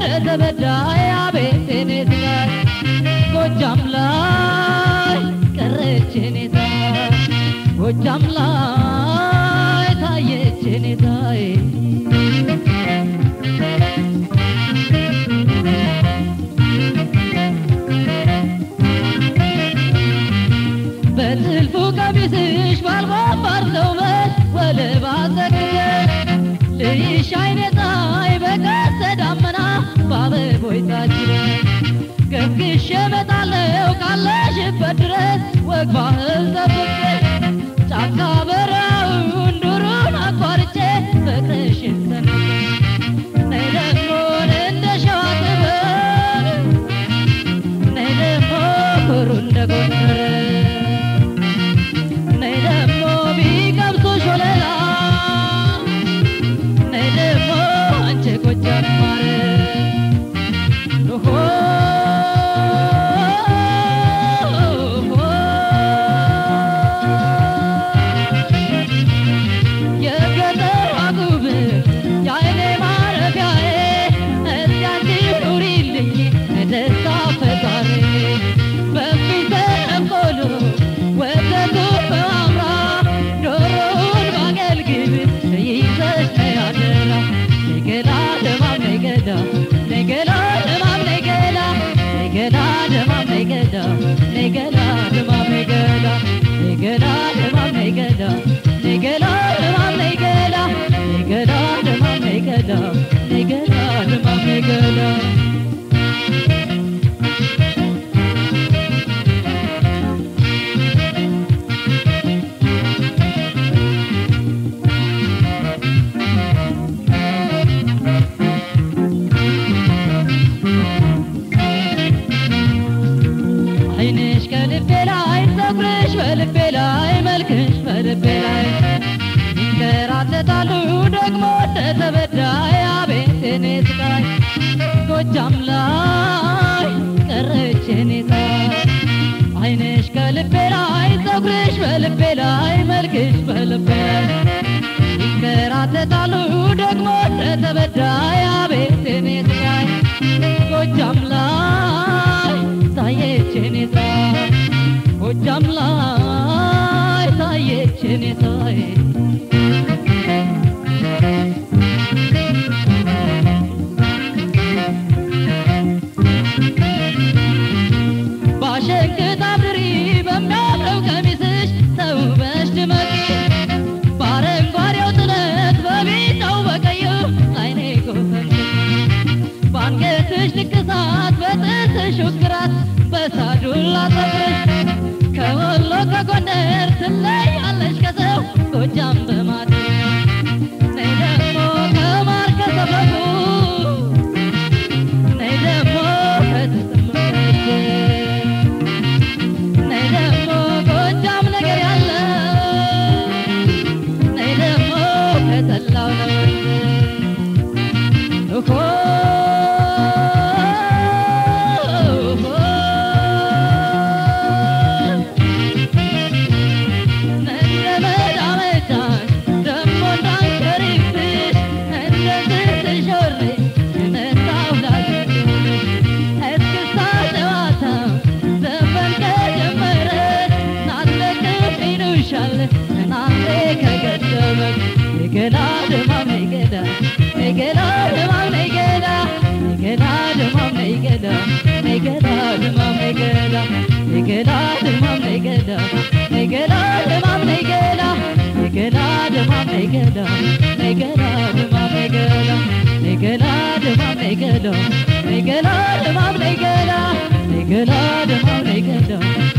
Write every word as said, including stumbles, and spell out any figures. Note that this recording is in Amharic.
ተበዳይ አቤት እኔታ ጎጃም ላይ ቀረች እኔታ ጎጃም ላይ ታየች እኔታዬ በጥልፉ ቀሚስሽ ባልባባር ተውበሽ ወለባ ዘግቼ ልይሽ አይኔታይ በቀስተ ደመና በአበቦች ታጅሬ ገስግሼ እመጣለሁ ካለሽበት ድረስ ወግ ባህል ጠብቄ ጫካ በረሃውን ዱሩን አቋርጬ ፍቅርሽን ሰንቄ ነይ ደግሞ እንደ ሸዋ ጥበብ ነይ ደግሞ ኩሩ እንደ ጎንደር ነይ ደግሞ ቢቀምሱሽ ወለላ ነይ ደግሞ አንቺ ጎጃም ማር ጎጃም ላይ ቀረች እኔታ አይንሽ ከልቤ ላይ ፀጉርሽ በልቤ ላይ መልክሽ በልቤ ላይ ይንከራተታሉ ደግሞ ተበዳይ አቤት እኔታ ጎጃም ላይ ታየች እኔታ ጎጃም ላይ ታየች እኔታዬ ሹክራት በሳዱላ ተፈሽ ከወሎ ከጎንደር ትለያለሽ ከሰው ጎጃም በማት ነይ ደግሞ ከማር ከሰፈፉ ነይ ደግሞ ከተሰማሽ ነይ ደግሞ ጎጃም ነገር ያለ ነይ ደግሞ ከተላው ነው እኮ ገላ ደማም ነይ ገላ ነይ ገላ ደማም ነይ ገላ ነይ ገላ ደማም ነይ ገላ ነይ ገላ ደማም ነይ ገላ ነይ ገላ ደማም ነይ ገላ ነይ ገላ ደማም ነይ ገላ ነይ ገላ ደማም ነይ ገላ ነይ ገላ ደማም ነይ ገላ ነይ ገላ ደማም ነይ ገላ ነይ ገላ ደማም ነይ ገላ ነይ ገላ ደማም ነይ ገላ